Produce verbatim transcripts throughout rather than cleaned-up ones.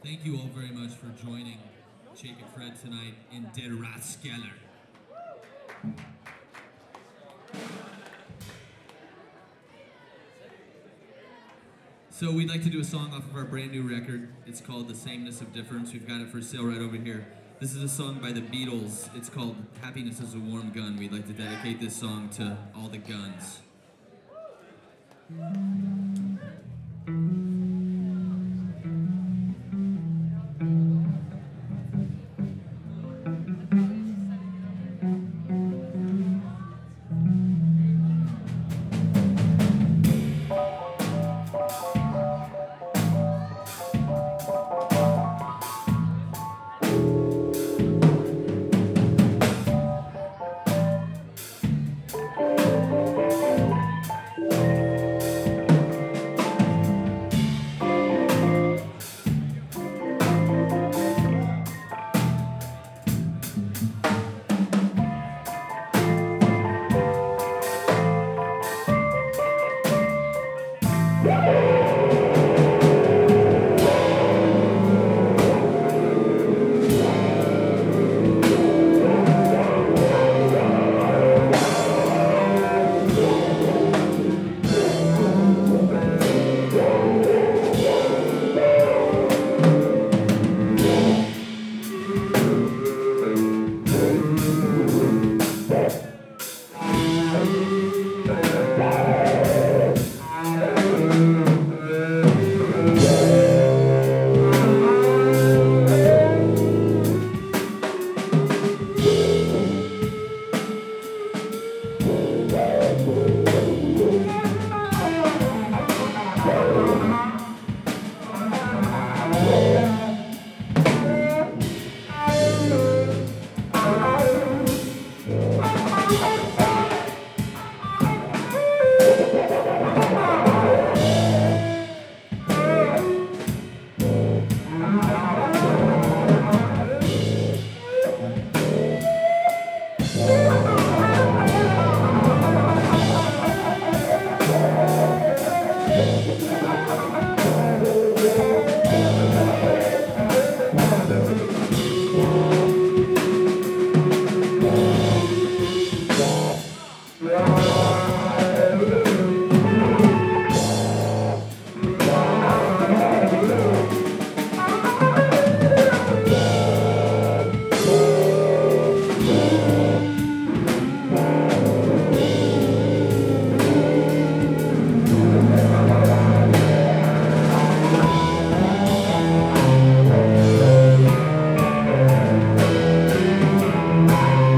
Thank you all very much for joining Jake and Fred tonight in Der Rathskeller. So we'd like to do a song off of our brand new record. It's called The Sameness of Difference. We've got it for sale right over here. This is a song by the Beatles. It's called Happiness is a Warm Gun. We'd like to dedicate this song to all the guns.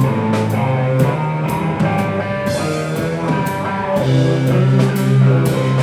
Thank you.